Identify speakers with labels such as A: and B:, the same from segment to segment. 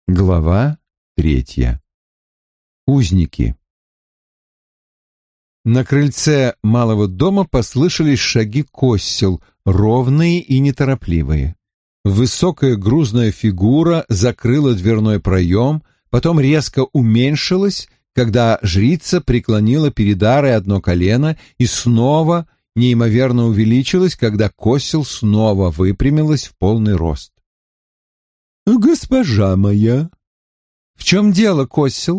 A: Глава 3. Узники. На крыльце малого дома послышались шаги Коссел, ровные и неторопливые. Высокая грузная фигура закрыла дверной проем, потом резко уменьшилась, когда жрица преклонила перед Арой одно колено и снова неимоверно увеличилась, когда Коссел снова выпрямилась в полный рост. «Госпожа моя!» «В чем дело, Коссел?»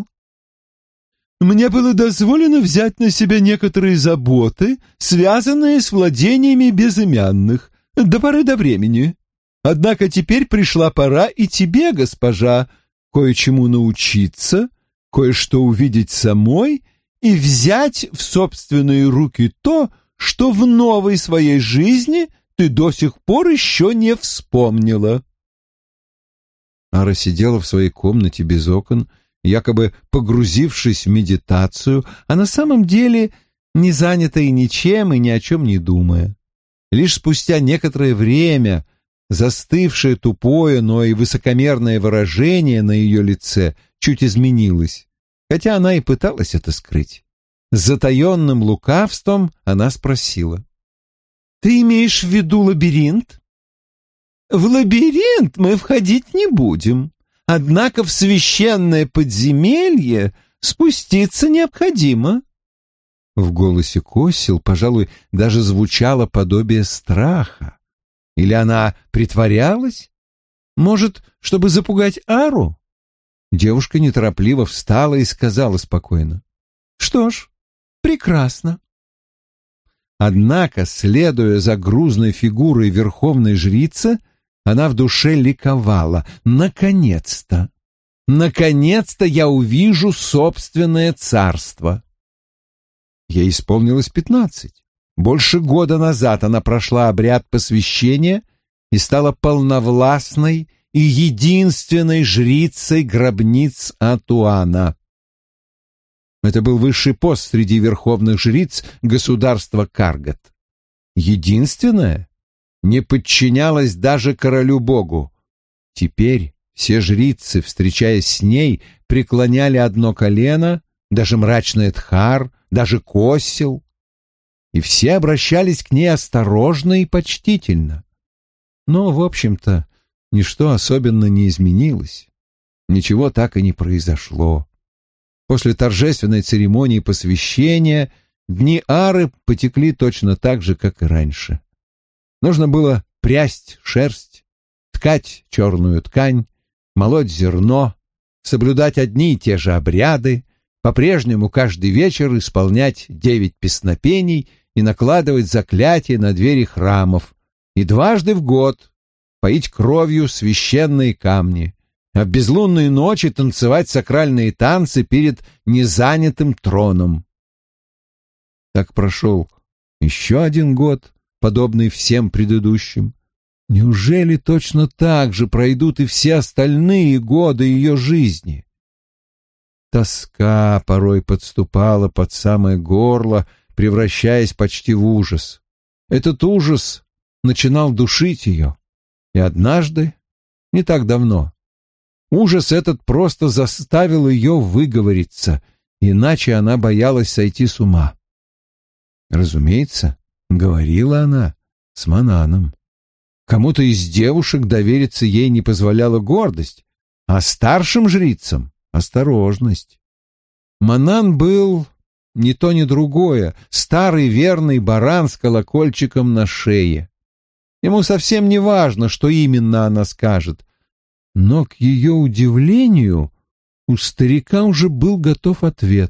A: «Мне было дозволено взять на себя некоторые заботы, связанные с владениями безымянных, до поры до времени. Однако теперь пришла пора и тебе, госпожа, кое-чему научиться, кое-что увидеть самой и взять в собственные руки то, что в новой своей жизни ты до сих пор еще не вспомнила». Ара сидела в своей комнате без окон, якобы погрузившись в медитацию, а на самом деле не занятая ничем и ни о чем не думая. Лишь спустя некоторое время застывшее тупое, но и высокомерное выражение на ее лице чуть изменилось, хотя она и пыталась это скрыть. С затаенным лукавством она спросила: «Ты имеешь в виду лабиринт?» «В лабиринт мы входить не будем, однако в священное подземелье спуститься необходимо». В голосе Коссел, пожалуй, даже звучало подобие страха. Или она притворялась? Может, чтобы запугать Ару? Девушка неторопливо встала и сказала спокойно: «Что ж, прекрасно». Однако, следуя за грузной фигурой верховной жрицы, она в душе ликовала. Наконец-то! Наконец-то я увижу собственное царство. Ей исполнилось 15. Больше года назад она прошла обряд посвящения и стала полновластной и единственной жрицей гробниц Атуана. Это был высший пост среди верховных жриц государства Каргат. Единственная? Не подчинялась даже королю-богу. Теперь все жрицы, встречаясь с ней, преклоняли одно колено, даже мрачный Эдхар, даже Коссел, и все обращались к ней осторожно и почтительно. Но, в общем-то, ничто особенно не изменилось. Ничего так и не произошло. После торжественной церемонии посвящения дни Ары потекли точно так же, как и раньше. Нужно было прясть шерсть, ткать черную ткань, молоть зерно, соблюдать одни и те же обряды, по-прежнему каждый вечер исполнять 9 песнопений и накладывать заклятия на двери храмов, и дважды в год поить кровью священные камни, а в безлунные ночи танцевать сакральные танцы перед незанятым троном. Так прошел еще один год, подобный всем предыдущим. Неужели точно так же пройдут и все остальные годы ее жизни? Тоска порой подступала под самое горло, превращаясь почти в ужас. Этот ужас начинал душить ее. И однажды, не так давно, ужас этот просто заставил ее выговориться, иначе она боялась сойти с ума. Разумеется, говорила она с Мананом. Кому-то из девушек довериться ей не позволяла гордость, а старшим жрицам — осторожность. Манан был ни то ни другое, старый верный баран с колокольчиком на шее. Ему совсем не важно, что именно она скажет, но, к ее удивлению, у старика уже был готов ответ.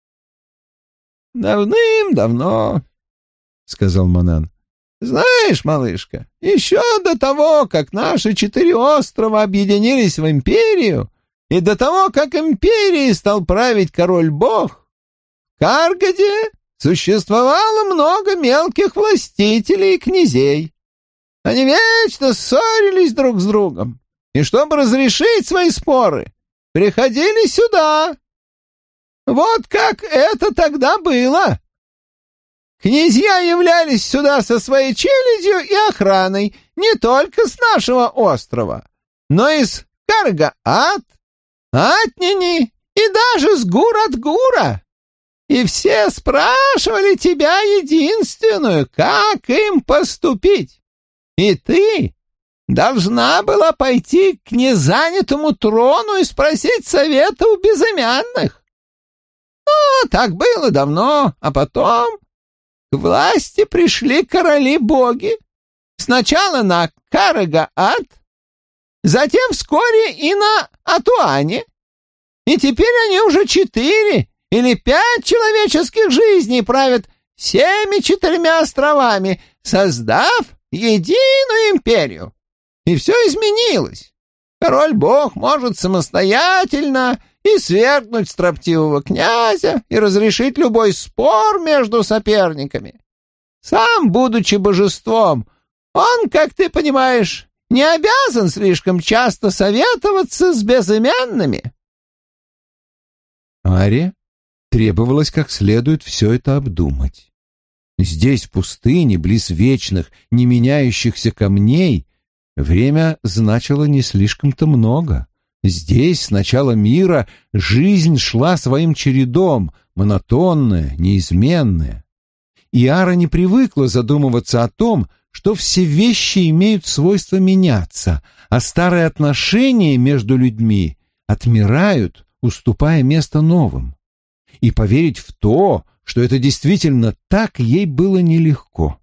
A: «Давным-давно», — сказал Манан. «Знаешь, малышка, еще до того, как наши 4 острова объединились в империю, и до того, как империей стал править король-бог, в Каргаде существовало много мелких властителей и князей. Они вечно ссорились друг с другом, и чтобы разрешить свои споры, приходили сюда. Вот как это тогда было. Князья являлись сюда со своей челядью и охраной не только с нашего острова, но и с Каргаат,
B: Атнини и даже с Гур-от-Гура. И все спрашивали тебя единственную, как им поступить. И ты должна была пойти к незанятому трону и спросить совета у безымянных. Ну, так было давно, а потом к власти пришли короли-боги. Сначала на Карагаат, затем вскоре и на Атуане. И теперь они уже 4 или 5 человеческих жизней правят всеми 4 островами, создав единую империю. И все изменилось. Король-бог может самостоятельно и свергнуть строптивого князя, и разрешить любой спор между соперниками. Сам, будучи божеством, он, как ты понимаешь, не обязан слишком часто советоваться с безымянными.
A: Аре требовалось как следует все это обдумать. Здесь, в пустыне, близ вечных, не меняющихся камней, время значило не слишком-то много. Здесь, с начала мира, жизнь шла своим чередом, монотонная, неизменная. И Ара не привыкла задумываться о том, что все вещи имеют свойство меняться, а старые отношения между людьми отмирают, уступая место новым. И поверить в то, что это действительно так, ей было нелегко.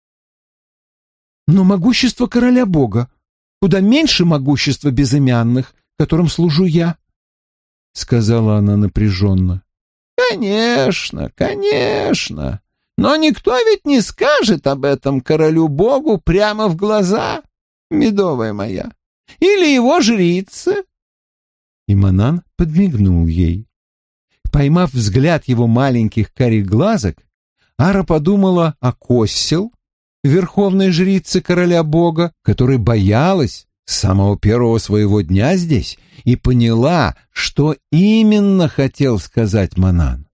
A: Но могущество короля-бога куда меньше могущества безымянных, которым служу я, — сказала она напряженно.
B: — Конечно, конечно. Но никто ведь не скажет об этом королю-богу прямо в глаза, медовая моя. Или его жрицы.
A: И Манан подмигнул ей. Поймав взгляд его маленьких карих глазок, Ара подумала о Коссел, верховной жрице короля-бога, которой боялась с самого первого своего дня здесь, и поняла, что именно хотел сказать Манан.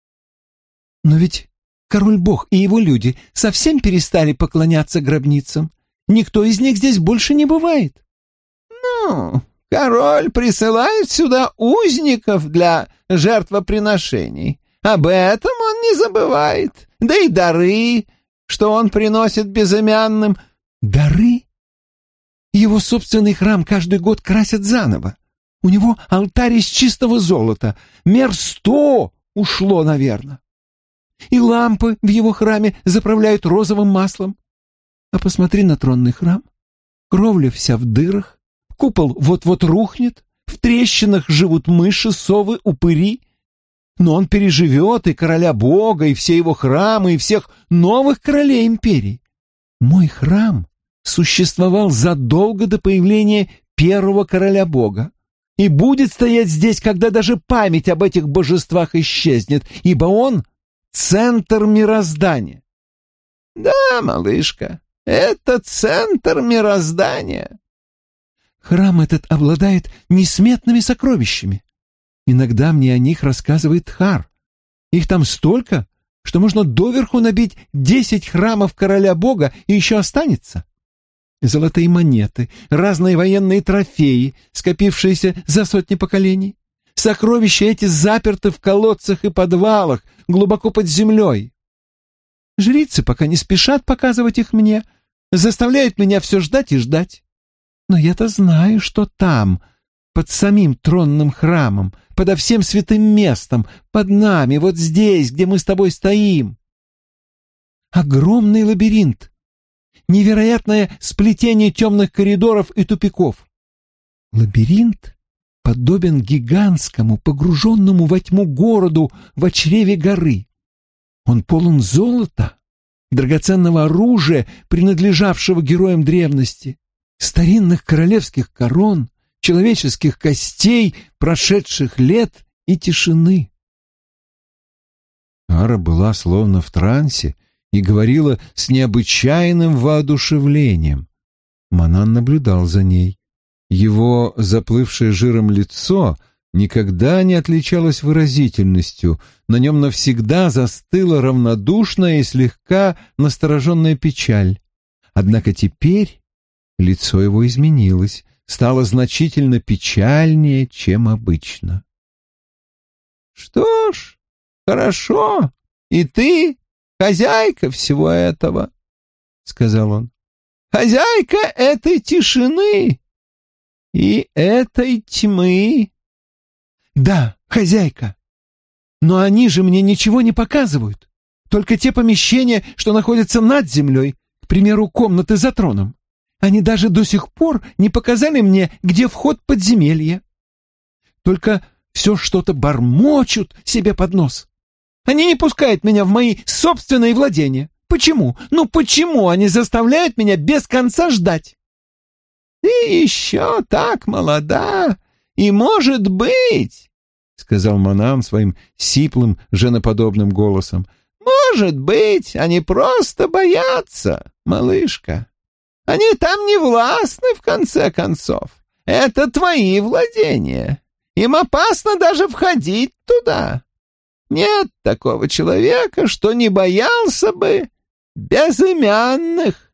A: «Но ведь король-бог и его люди совсем перестали поклоняться гробницам. Никто из них здесь больше не бывает».
B: «Ну, король присылает сюда узников для жертвоприношений. Об этом он не забывает. Да и дары, что он приносит безымянным».
A: «Дары? Его собственный храм каждый год красят заново. У него алтарь из чистого золота. Мер 100 ушло, наверное. И лампы в его храме заправляют розовым маслом. А посмотри на тронный храм. Кровля вся в дырах, купол вот-вот рухнет, в трещинах живут мыши, совы, упыри. Но он переживет и короля-бога, и все его храмы, и всех новых королей империи. Мой храм существовал задолго до появления первого короля-бога и будет стоять здесь, когда даже память об этих божествах исчезнет, ибо он — центр мироздания».
B: «Да, малышка, это центр мироздания».
A: «Храм этот обладает несметными сокровищами. Иногда мне о них рассказывает Тхар. Их там столько, что можно доверху набить 10 храмов короля-бога, и еще останется. Золотые монеты, разные военные трофеи, скопившиеся за сотни поколений. Сокровища эти заперты в колодцах и подвалах, глубоко под землей. Жрицы пока не спешат показывать их мне, заставляют меня все ждать и ждать. Но я-то знаю, что там, под самим тронным храмом, подо всем святым местом, под нами, вот здесь, где мы с тобой стоим. Огромный лабиринт, невероятное сплетение темных коридоров и тупиков. Лабиринт подобен гигантскому, погруженному во тьму городу в чреве горы. Он полон золота, драгоценного оружия, принадлежавшего героям древности, старинных королевских корон, человеческих костей, прошедших лет и тишины. Ара была словно в трансе и говорила с необычайным воодушевлением. Манан наблюдал за ней. Его заплывшее жиром лицо никогда не отличалось выразительностью, на нем навсегда застыла равнодушная и слегка настороженная печаль. Однако теперь лицо его изменилось, стало значительно печальнее, чем обычно.
B: «Что ж, хорошо, и ты хозяйка всего этого», — сказал он. «Хозяйка этой тишины и этой тьмы».
A: «Да, хозяйка, но они же мне ничего не показывают, только те помещения, что находятся над землей, к примеру, комнаты за троном. Они даже до сих пор не показали мне, где вход в подземелье. Только все что-то бормочут себе под нос. Они не пускают меня в мои собственные владения. Почему? Ну почему они заставляют меня без конца ждать?»
B: «Ты еще так молода, и, может быть, — сказал Манан своим сиплым, женоподобным голосом, — может быть, они просто боятся, малышка. Они там не властны, в конце концов. Это твои владения. Им опасно даже входить туда. Нет такого человека, что не боялся бы безымянных».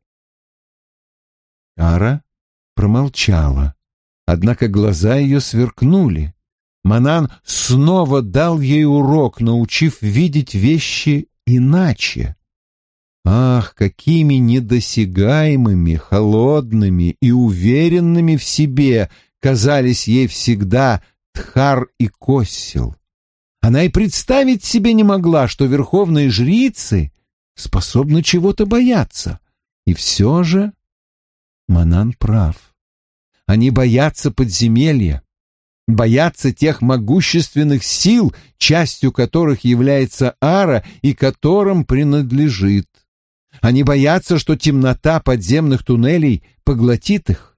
A: Ара промолчала, однако глаза ее сверкнули. Манан снова дал ей урок, научив видеть вещи иначе. Ах, какими недосягаемыми, холодными и уверенными в себе казались ей всегда Тхар и Коссил. Она и представить себе не могла, что верховные жрицы способны чего-то бояться. И все же Манан прав. Они боятся подземелья, боятся тех могущественных сил, частью которых является Ара и которым принадлежит. Они боятся, что темнота подземных туннелей поглотит их.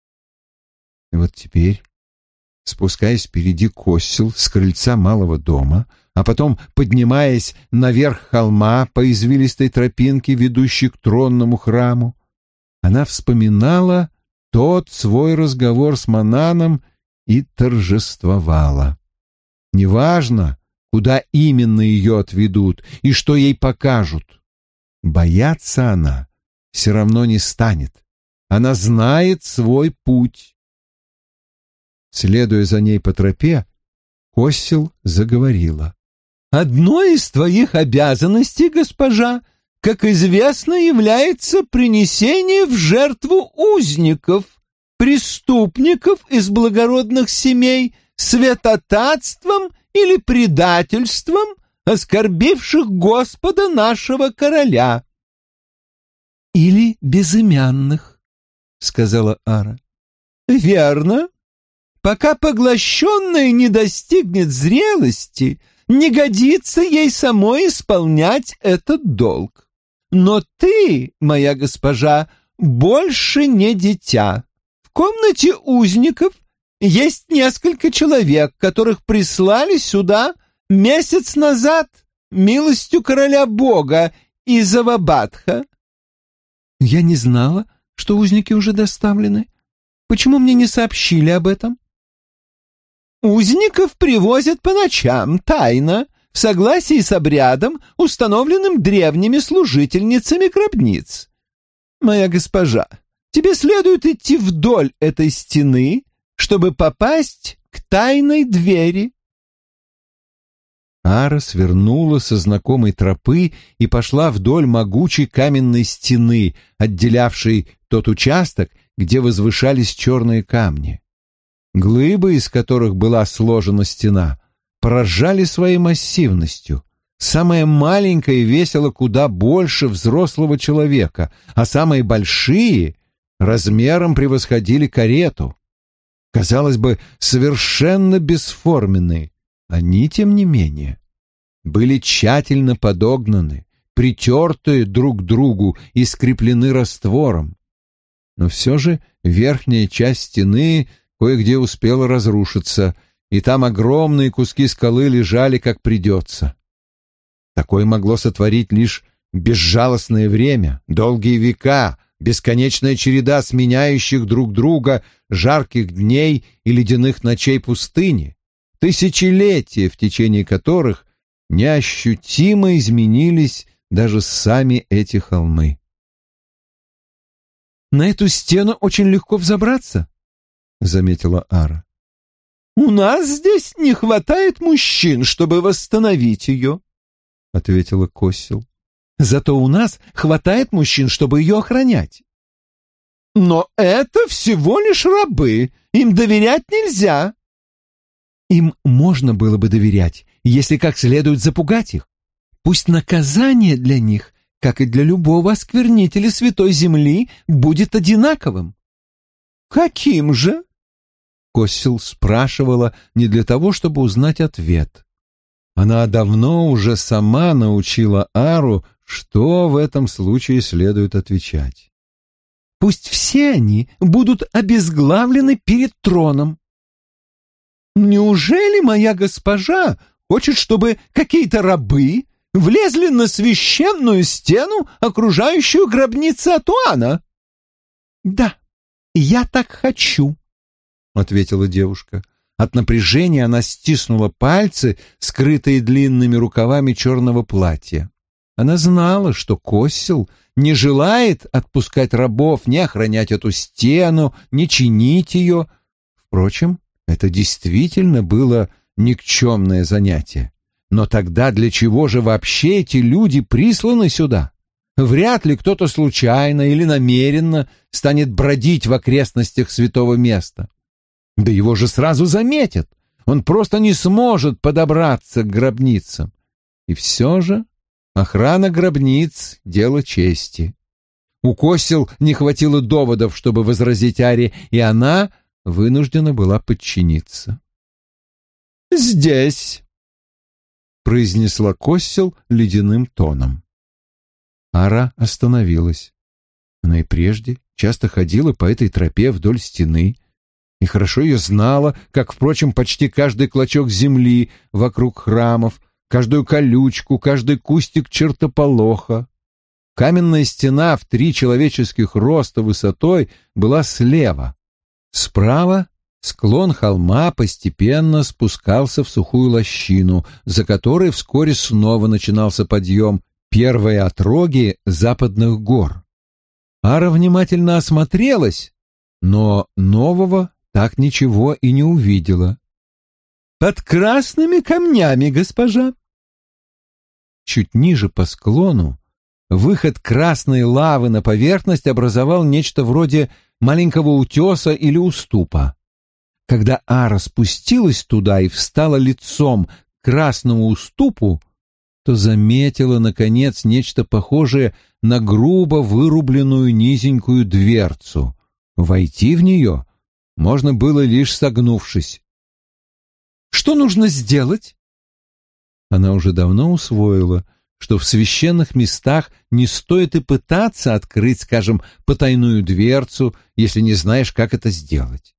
A: И вот теперь, спускаясь впереди Коссил с крыльца малого дома, а потом поднимаясь наверх холма по извилистой тропинке, ведущей к тронному храму, она вспоминала тот свой разговор с Мананом и торжествовала. Неважно, куда именно ее отведут и что ей покажут. Бояться она все равно не станет. Она знает свой путь. Следуя за ней по тропе, Коссил заговорила.
B: «Одной из твоих обязанностей, госпожа, как известно, является принесение в жертву узников, преступников из благородных семей, святотатством или предательством, оскорбивших Господа нашего короля».
A: «Или безымянных», — сказала Ара.
B: «Верно. Пока поглощенная не достигнет зрелости, не годится ей самой исполнять этот долг. Но ты, моя госпожа, больше не дитя. В комнате узников есть несколько человек, которых прислали сюда месяц назад милостью короля Бога из Авабадха».
A: «Я не знала, что узники уже доставлены. Почему мне не сообщили об этом?»
B: «Узников привозят по ночам, тайно, в согласии с обрядом, установленным древними служительницами гробниц. Моя госпожа, тебе следует идти вдоль этой стены, чтобы попасть к тайной двери».
A: Ара свернула со знакомой тропы и пошла вдоль могучей каменной стены, отделявшей тот участок, где возвышались черные камни. Глыбы, из которых была сложена стена, поражали своей массивностью. Самая маленькая весила куда больше взрослого человека, а самые большие размером превосходили карету. Казалось бы, совершенно бесформенные. Они, тем не менее, были тщательно подогнаны, притертые друг к другу и скреплены раствором. Но все же верхняя часть стены кое-где успела разрушиться, и там огромные куски скалы лежали как придется. Такое могло сотворить лишь безжалостное время, долгие века, бесконечная череда сменяющих друг друга жарких дней и ледяных ночей пустыни, тысячелетия, в течение которых неощутимо изменились даже сами эти холмы. «На эту стену очень легко взобраться», заметила Ара.
B: «У нас здесь не хватает мужчин, чтобы восстановить ее», — ответила Коссил. «Зато у нас хватает мужчин, чтобы ее охранять». «Но это всего лишь рабы, им доверять нельзя». «Им можно было бы доверять, если как следует запугать их. Пусть наказание для них, как и для любого осквернителя святой земли, будет одинаковым». «Каким же?» Коссил спрашивала не для того, чтобы узнать ответ. Она давно уже сама научила Ару, что в этом случае следует отвечать. «Пусть все они будут обезглавлены перед троном». «Неужели моя госпожа хочет, чтобы какие-то рабы влезли на священную стену, окружающую гробницу Атуана?» «Да, я так хочу», — ответила девушка. От напряжения она стиснула пальцы, скрытые длинными рукавами черного платья. Она знала, что Коссил не желает отпускать рабов, ни охранять эту стену, ни чинить ее. Впрочем, это действительно было никчемное занятие. Но тогда для чего же вообще эти люди присланы сюда? Вряд ли кто-то случайно или намеренно станет бродить в окрестностях святого места. Да его же сразу заметят. Он просто не сможет подобраться к гробницам. И все же охрана гробниц — дело чести. У Коссил не хватило доводов, чтобы возразить Аре, и она вынуждена была подчиниться. «Здесь», — произнесла Коссил ледяным тоном. Ара остановилась. Она и прежде часто ходила по этой тропе вдоль стены и хорошо ее знала, как, впрочем, почти каждый клочок земли вокруг храмов, каждую колючку, каждый кустик чертополоха. Каменная стена в 3 человеческих роста высотой была слева. Справа склон холма постепенно спускался в сухую лощину, за которой вскоре снова начинался подъем, первые отроги западных гор. Ара внимательно осмотрелась, но нового так ничего и не увидела. «Под красными камнями, госпожа!» Чуть ниже по склону выход красной лавы на поверхность образовал нечто вроде маленького утеса или уступа. Когда Ара спустилась туда и встала лицом к красному уступу, то заметила, наконец, нечто похожее на грубо вырубленную низенькую дверцу. Войти в нее можно было лишь согнувшись. «Что нужно сделать?» Она уже давно усвоила, что в священных местах не стоит и пытаться открыть, скажем, потайную дверцу, если не знаешь, как это сделать.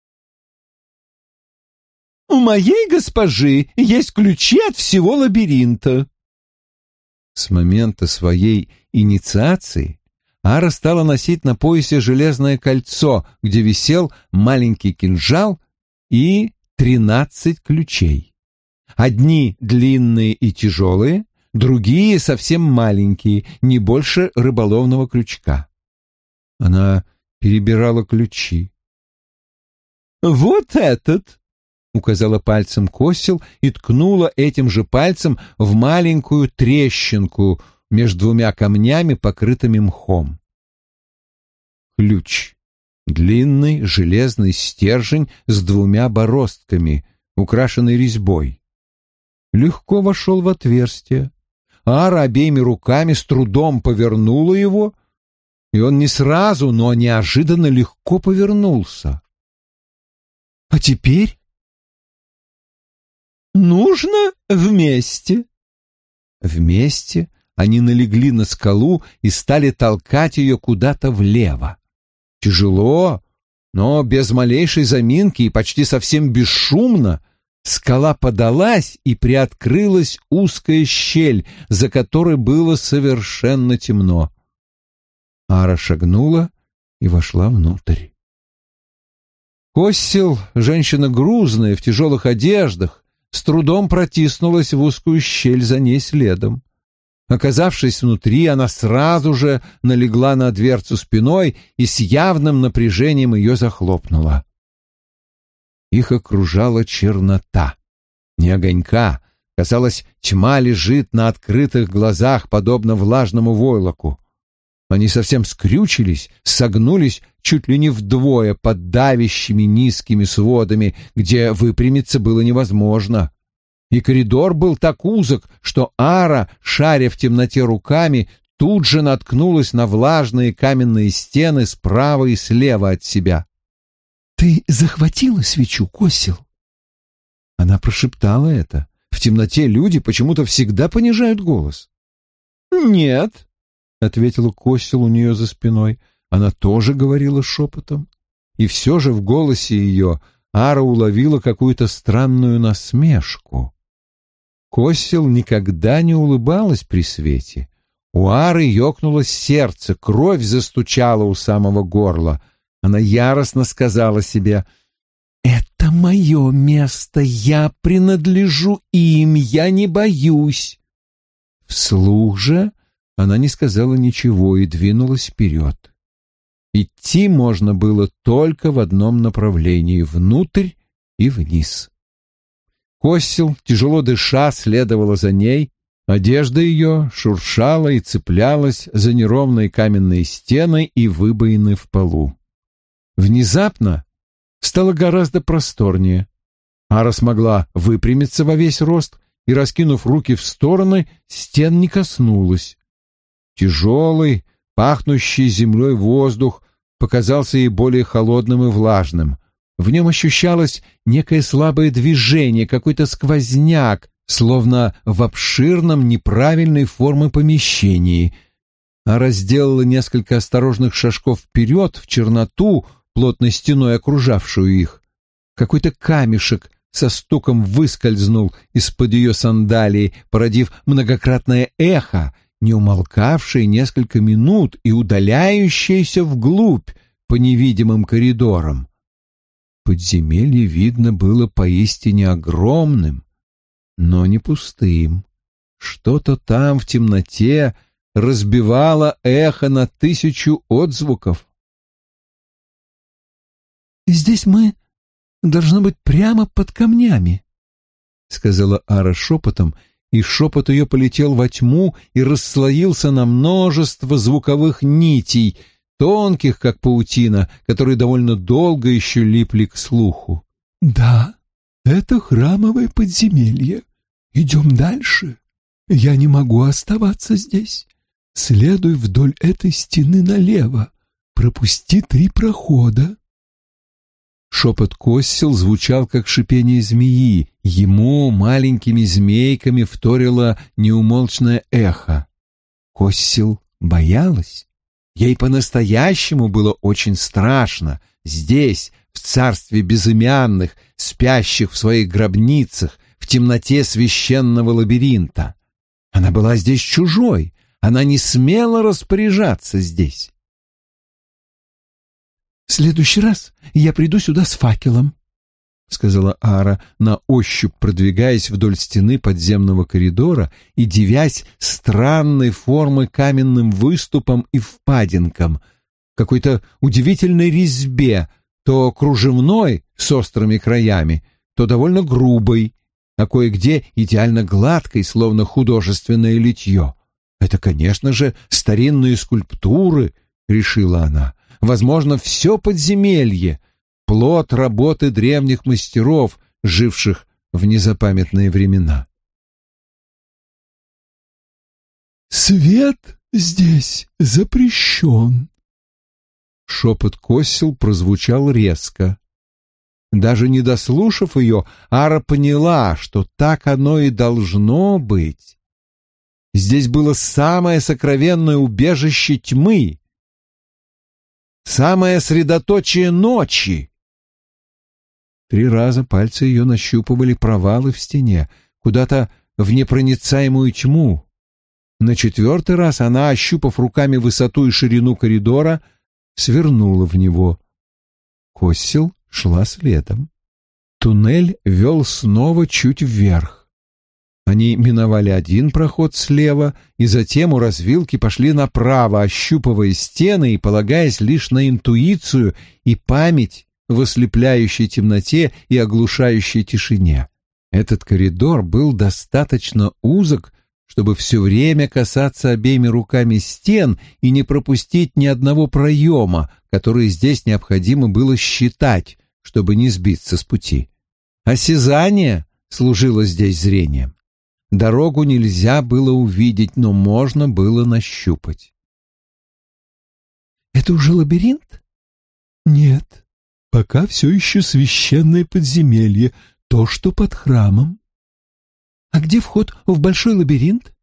B: «У моей госпожи есть ключи от всего лабиринта». С момента своей инициации Ара стала носить на поясе железное кольцо, где висел маленький кинжал и 13 ключей. Одни длинные и тяжелые, другие совсем маленькие, не больше рыболовного крючка. Она перебирала ключи. «Вот этот!» — указала пальцем Коссил и ткнула этим же пальцем в маленькую трещинку между 2 камнями, покрытыми мхом. Ключ. Длинный железный стержень с 2 бороздками, украшенный резьбой. Легко вошел в отверстие. Ара обеими руками с трудом повернула его, и он не сразу, но неожиданно легко повернулся. «А теперь?» «Нужно вместе». Вместе они налегли на скалу и стали толкать ее куда-то влево. Тяжело, но без малейшей заминки и почти совсем бесшумно скала подалась и приоткрылась узкая щель, за которой было совершенно темно. Ара шагнула и вошла внутрь. Коссил, женщина грузная, в тяжелых одеждах, с трудом протиснулась в узкую щель за ней следом. Оказавшись внутри, она сразу же налегла на дверцу спиной и с явным напряжением ее захлопнула.
A: их окружала чернота. Ни огонька, казалось, тьма лежит на открытых глазах, подобно влажному войлоку. Они совсем скрючились, согнулись чуть ли не вдвое под давящими низкими сводами, где выпрямиться было невозможно. И коридор был так узок, что Ара, шаря в темноте руками, тут же наткнулась на влажные каменные стены справа и слева от себя. «Ты захватила свечу, Коссил?» Она прошептала это. В темноте люди почему-то всегда понижают голос. «Нет», — ответила Коссил у нее за спиной. Она тоже говорила шепотом. И все же в голосе ее Ара уловила какую-то странную насмешку. Коссил никогда не улыбалась при свете. У Ары ёкнуло сердце, кровь застучала у самого горла. Она яростно сказала себе: «Это мое место, я принадлежу им, я не боюсь». Вслух же она не сказала ничего и двинулась вперед. Идти можно было только в одном направлении — внутрь и вниз. Коссил, тяжело дыша, следовала за ней. Одежда ее шуршала и цеплялась за неровные каменные стены и выбоины в полу. Внезапно стало гораздо просторнее. Ара смогла выпрямиться во весь рост и, раскинув руки в стороны, стен не коснулась. Тяжелый, пахнущий землей воздух показался ей более холодным и влажным. В нем ощущалось некое слабое движение, какой-то сквозняк, словно в обширном неправильной формы помещении. Ара сделала несколько осторожных шажков вперед в черноту, плотной стеной окружавшую их. Какой-то камешек со стуком выскользнул из-под ее сандалии, породив многократное эхо, не умолкавшее несколько минут и удаляющееся вглубь по невидимым коридорам. Подземелье, видно, было поистине огромным, но не пустым. Что-то там в темноте разбивало эхо на 1000 отзвуков. «Здесь мы, должно быть, прямо под камнями», — сказала Ара шепотом, и шепот ее полетел во тьму и расслоился на множество звуковых нитей, тонких, как паутина, которые довольно долго еще липли к слуху. «Да, это храмовое подземелье. Идем дальше. Я не могу оставаться здесь. Следуй вдоль этой стены налево. Пропусти 3 прохода». Шепот Коссил звучал, как шипение змеи. Ему маленькими змейками вторило неумолчное эхо. Коссил боялась. Ей по-настоящему было очень страшно. Здесь, в царстве безымянных, спящих в своих гробницах, в темноте священного лабиринта. Она была здесь чужой. Она не смела распоряжаться здесь. «В следующий раз я приду сюда с факелом», — сказала Ара, на ощупь продвигаясь вдоль стены подземного коридора и дивясь странной формы каменным выступам и впадинкам, какой-то удивительной резьбе, то кружевной с острыми краями, то довольно грубой, а кое-где идеально гладкой, словно художественное литье. «Это, конечно же, старинные скульптуры», — решила она. «Возможно, все подземелье — плод работы древних мастеров, живших в незапамятные времена». «Свет здесь запрещен», — шепот Коссил прозвучал резко. Даже не дослушав ее, Ара поняла, что так оно и должно быть. Здесь было самое сокровенное убежище тьмы, самое средоточие ночи. 3 раза пальцы ее нащупывали провалы в стене, куда-то в непроницаемую тьму. На 4-й раз она, ощупав руками высоту и ширину коридора, свернула в него. Коссил шла следом. Туннель вел снова чуть вверх. Они миновали 1 проход слева и затем у развилки пошли направо, ощупывая стены и полагаясь лишь на интуицию и память в ослепляющей темноте и оглушающей тишине. Этот коридор был достаточно узок, чтобы все время касаться обеими руками стен и не пропустить ни одного проема, который здесь необходимо было считать, чтобы не сбиться с пути. Осязание служило здесь зрением. Дорогу нельзя было увидеть, но можно было нащупать.
B: «Это уже лабиринт?»
A: «Нет, пока все еще священное подземелье, то, что под храмом».
B: «А где вход в большой лабиринт?»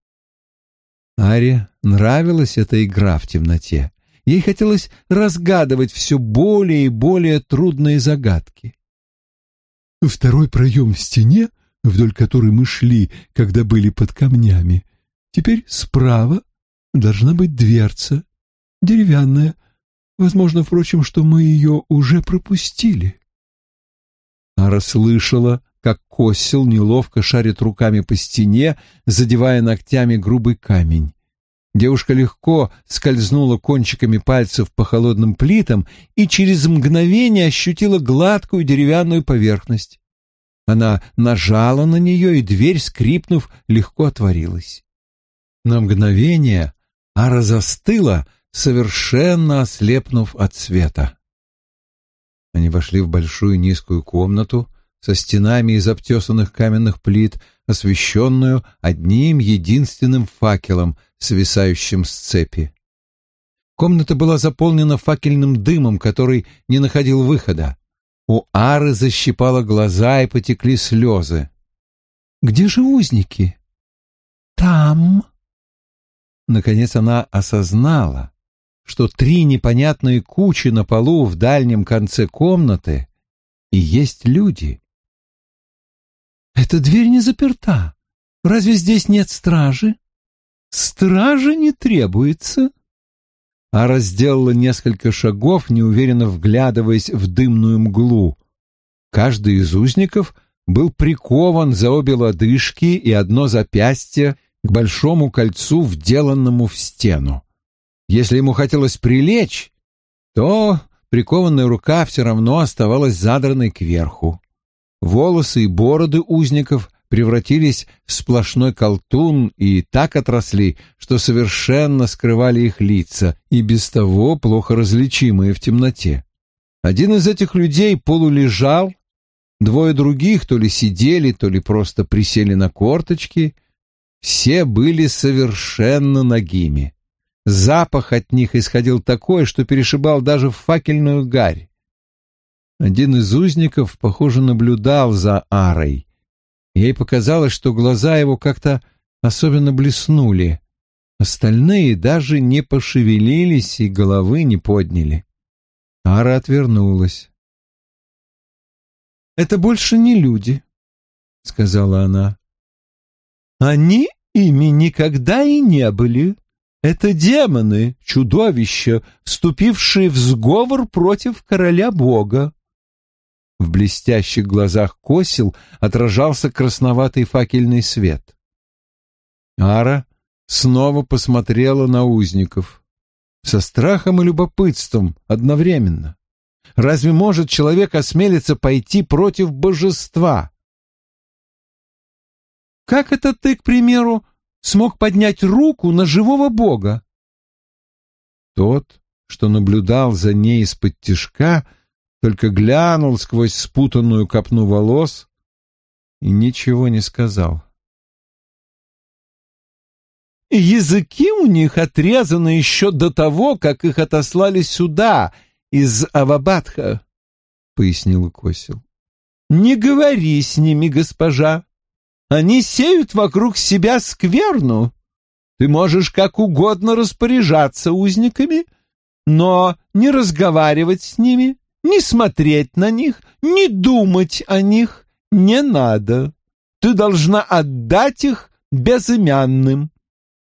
A: Аре нравилась эта игра в темноте. Ей хотелось разгадывать все более и более трудные загадки. «Второй проем в стене, вдоль которой мы шли, когда были под камнями. Теперь справа должна быть дверца, деревянная. Возможно, впрочем, что мы ее уже пропустили». Ара слышала, как Коссел неловко шарит руками по стене, задевая ногтями грубый камень. Девушка легко скользнула кончиками пальцев по холодным плитам и через мгновение ощутила гладкую деревянную поверхность. Она нажала на нее, и дверь, скрипнув, легко отворилась. На мгновение Ара застыла, совершенно ослепнув от света. Они вошли в большую низкую комнату со стенами из обтесанных каменных плит, освещенную одним единственным факелом, свисающим с цепи. Комната была заполнена факельным дымом, который не находил выхода. У Ары защипало глаза и потекли слезы. «Где же узники?»
B: «Там».
A: Наконец она осознала, что 3 непонятные кучи на полу в дальнем конце комнаты и есть люди.
B: «Эта дверь не заперта. Разве здесь нет стражи?»
A: «Стражи не требуется». Ара сделала несколько шагов, неуверенно вглядываясь в дымную мглу. Каждый из узников был прикован за обе лодыжки и одно запястье к большому кольцу, вделанному в стену. Если ему хотелось прилечь, то прикованная рука все равно оставалась задранной кверху. Волосы и бороды узников превратились в сплошной колтун и так отросли, что совершенно скрывали их лица, и без того плохо различимые в темноте. Один из этих людей полулежал, 2 других то ли сидели, то ли просто присели на корточки. Все были совершенно нагими. Запах от них исходил такой, что перешибал даже факельную гарь. Один из узников, похоже, наблюдал за Арой. Ей показалось, что глаза его как-то особенно блеснули. Остальные даже не пошевелились и головы не подняли. Ара отвернулась.
B: «Это больше не люди», — сказала она.
A: «Они ими никогда и не были. Это демоны, чудовища, вступившие в сговор против короля бога». В блестящих глазах Коссел отражался красноватый факельный свет. Ара снова посмотрела на узников. Со страхом и любопытством одновременно. Разве может человек осмелиться пойти против божества? «Как это ты, к примеру, смог поднять руку на живого бога?» Тот, что наблюдал за ней из-под только глянул сквозь спутанную копну волос и ничего не сказал. «Языки у них отрезаны еще до того, как их отослали сюда, из Авабадха», — пояснила Коссел. «Не говори с ними, госпожа. Они сеют вокруг себя скверну. Ты можешь как угодно распоряжаться узниками, но не разговаривать с ними, не смотреть на них, не думать о них не надо. Ты должна отдать их безымянным».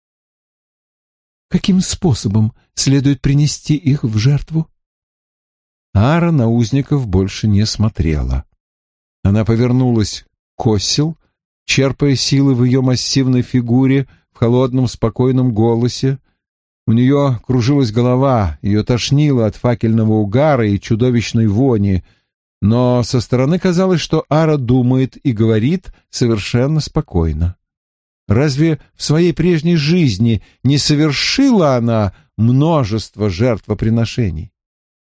B: «Каким способом следует принести их в жертву?»
A: Ара на узников больше не смотрела. Она повернулась к Коссел, черпая силы в ее массивной фигуре, в холодном, спокойном голосе. У нее кружилась голова, ее тошнило от факельного угара и чудовищной вони, но со стороны казалось, что Ара думает и говорит совершенно спокойно. Разве в своей прежней жизни не совершила она множество жертвоприношений?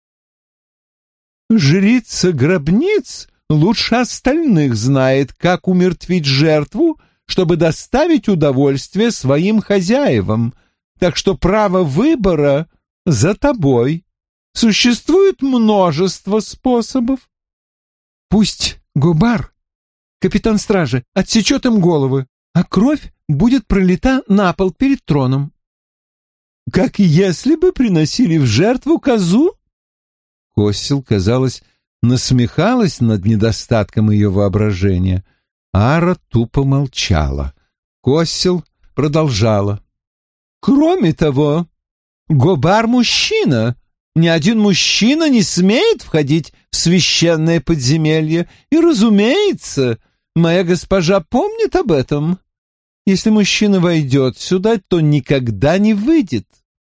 A: «Жрица гробниц лучше остальных знает, как умертвить жертву, чтобы доставить удовольствие своим хозяевам, так что право выбора за тобой. Существует множество способов. Пусть Губар, капитан стражи, отсечет им головы, а кровь будет пролита на пол перед троном. Как если бы приносили в жертву козу?» Коссил, казалось, насмехалась над недостатком ее воображения. Ара тупо молчала. Коссил продолжала. «Кроме того, Губар мужчина. Ни один мужчина не смеет входить в священное подземелье. И, разумеется, моя госпожа помнит об этом. Если мужчина войдет сюда, то никогда не выйдет».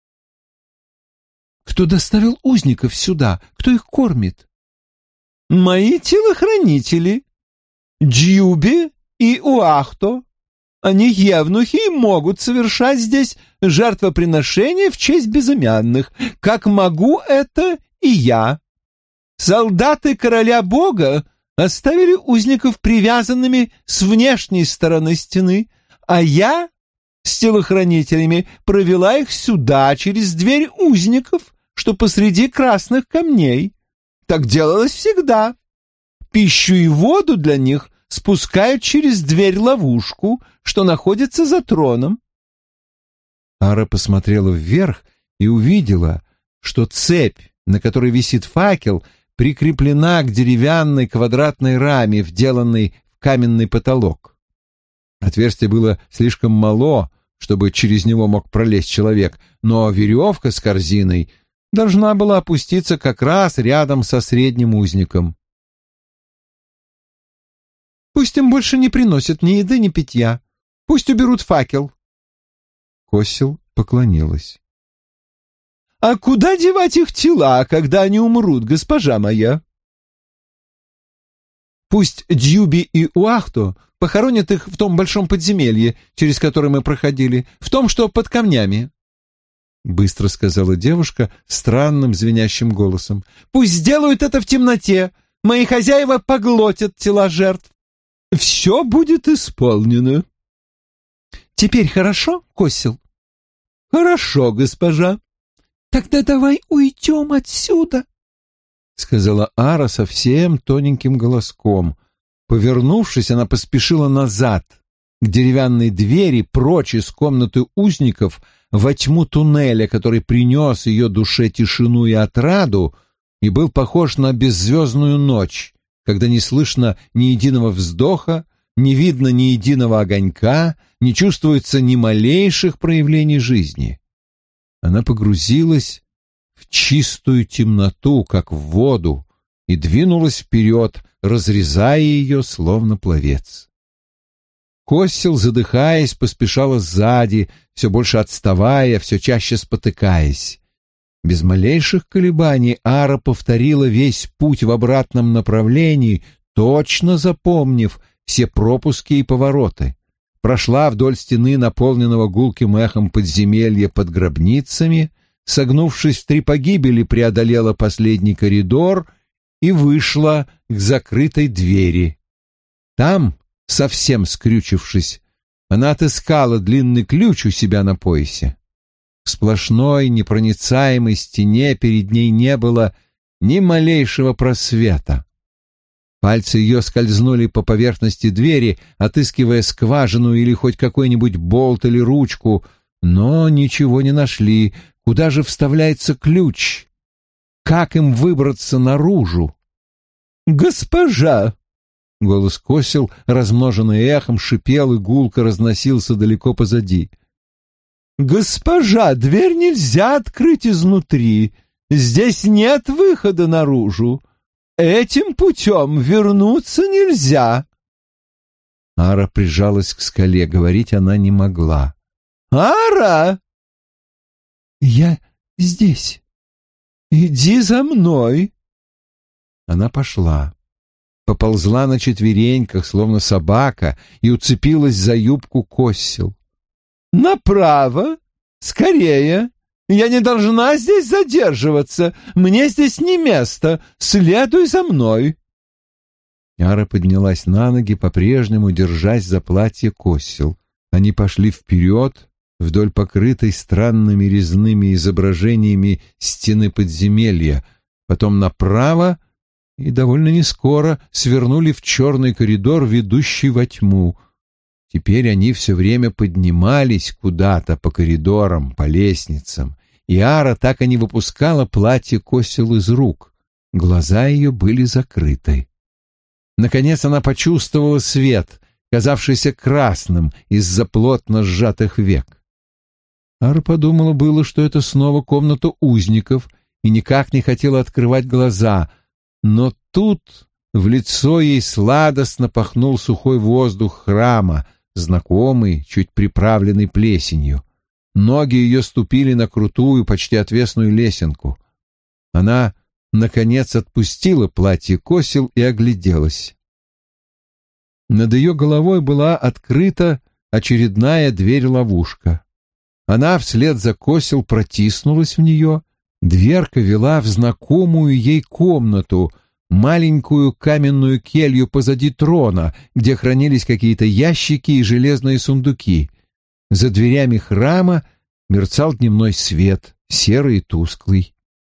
A: «Кто доставил узников сюда? Кто их кормит?» «Мои телохранители, Джьюби и Уахто. Они евнухи и могут совершать здесь жертвоприношения в честь безымянных, как могу это и я. Солдаты короля бога оставили узников привязанными с внешней стороны стены, а я с телохранителями провела их сюда, через дверь узников, что посреди красных камней. Так делалось всегда. Пищу и воду для них спускают через дверь-ловушку, что находится за троном». Ара посмотрела вверх и увидела, что цепь, на которой висит факел, прикреплена к деревянной квадратной раме, вделанной в каменный потолок. Отверстие было слишком мало, чтобы через него мог пролезть человек, но веревка с корзиной должна была опуститься как раз рядом со средним узником. «Пусть им больше не приносят ни еды, ни питья. Пусть уберут факел». Коссил поклонилась. «А куда девать их тела, когда они умрут, госпожа моя?» «Пусть Джьюби и Уахто похоронят их в том большом подземелье, через которое мы проходили, в том, что под камнями», — быстро сказала девушка странным звенящим голосом. «Пусть сделают это в темноте. Мои хозяева поглотят тела жертв. Все будет исполнено». «Теперь хорошо, Коссил?» «Хорошо, госпожа». «Тогда давай уйдем отсюда», — сказала Ара совсем тоненьким голоском. Повернувшись, она поспешила назад, к деревянной двери, прочь из комнаты узников, во тьму туннеля, который принес ее душе тишину и отраду и был похож на беззвездную ночь, когда не слышно ни единого вздоха, не видно ни единого огонька, не чувствуется ни малейших проявлений жизни. Она погрузилась в чистую темноту, как в воду, и двинулась вперед, разрезая ее, словно пловец. Коссил, задыхаясь, поспешала сзади, все больше отставая, все чаще спотыкаясь. Без малейших колебаний Ара повторила весь путь в обратном направлении, точно запомнив все пропуски и повороты. Прошла вдоль стены, наполненного гулким эхом подземелья под гробницами, согнувшись в три погибели, преодолела последний коридор и вышла к закрытой двери. Там, совсем скрючившись, она отыскала длинный ключ у себя на поясе. В сплошной непроницаемой стене перед ней не было ни малейшего просвета. Пальцы ее скользнули по поверхности двери, отыскивая скважину или хоть какой-нибудь болт или ручку, но ничего не нашли. Куда же вставляется ключ? Как им выбраться наружу? «Госпожа!» Голос Коссил, размноженный эхом, шипел и гулко разносился далеко позади. «Госпожа, дверь нельзя открыть изнутри. Здесь нет выхода наружу. Этим путем вернуться нельзя». Ара прижалась к скале. Говорить она не могла. «Ара!» «Я здесь. Иди за мной». Она пошла. поползла на четвереньках, словно собака, и уцепилась за юбку Коссил.
B: «Направо! Скорее! Я не должна здесь задерживаться! Мне здесь не место! Следуй за мной!»
A: Ара поднялась на ноги, по-прежнему держась за платье Коссил. Они пошли вперед, вдоль покрытой странными резными изображениями стены подземелья, потом направо и довольно нескоро свернули в черный коридор, ведущий во тьму. Теперь они все время поднимались куда-то по коридорам, по лестницам, и Ара так и не выпускала платье Коссил из рук. Глаза ее были закрыты. Наконец она почувствовала свет, казавшийся красным из-за плотно сжатых век. Ара подумала было, что это снова комната узников, и никак не хотела открывать глаза, но тут в лицо ей сладостно пахнул сухой воздух храма, знакомый, чуть приправленный плесенью. Ноги ее ступили на крутую, почти отвесную лесенку. Она, наконец, отпустила платье Коссил и огляделась. Над ее головой была открыта очередная дверь-ловушка. Она вслед за Коссил протиснулась в нее. Дверка вела в знакомую ей комнату, маленькую каменную келью позади трона, где хранились какие-то ящики и железные сундуки. За дверями храма мерцал дневной свет, серый и тусклый.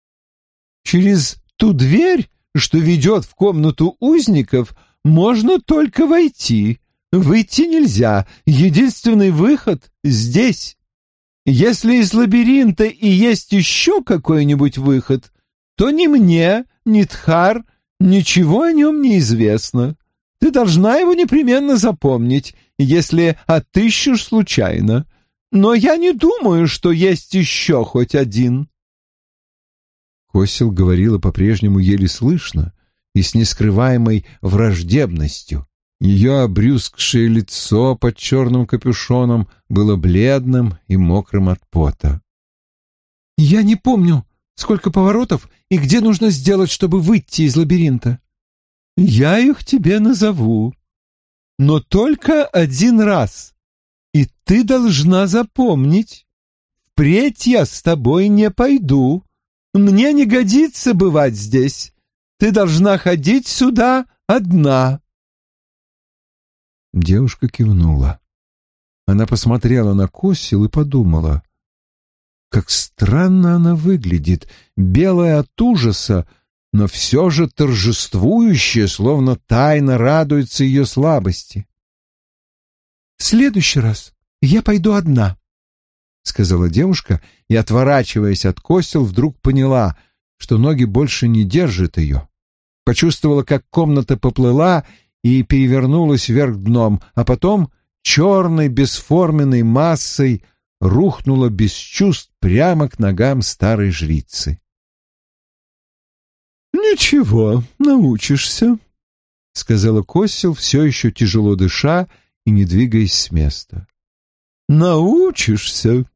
B: «Через ту дверь, что ведет в комнату узников, можно только войти. Выйти нельзя. Единственный выход здесь. Если из лабиринта и есть еще какой-нибудь выход, то ни мне, ни Тхар ничего о нем не известно. Ты должна его непременно запомнить, если отыщешь случайно. Но я не думаю, что есть еще хоть один».
A: Коссил говорила по-прежнему еле слышно и с нескрываемой враждебностью. Ее обрюзгшее лицо под черным капюшоном было бледным и мокрым от пота.
B: «Я не помню, сколько поворотов и где нужно сделать, чтобы выйти из лабиринта». «Я их тебе назову, но только один раз, и ты должна запомнить. Впредь я с тобой не пойду. Мне не годится бывать здесь. Ты должна ходить сюда одна».
A: Девушка кивнула. Она посмотрела на Коссил и подумала, как странно она выглядит, белая от ужаса, но все же торжествующая, словно тайно радуется ее слабости.
B: «В следующий раз я пойду одна», — сказала девушка, и, отворачиваясь от Коссил, вдруг поняла, что ноги больше не держат ее. Почувствовала, как комната поплыла и перевернулась вверх дном, а потом черной бесформенной массой рухнула без чувств прямо к ногам старой жрицы.
A: «Ничего, научишься», — сказала Коссил, все еще тяжело дыша и не двигаясь с места.
B: «Научишься.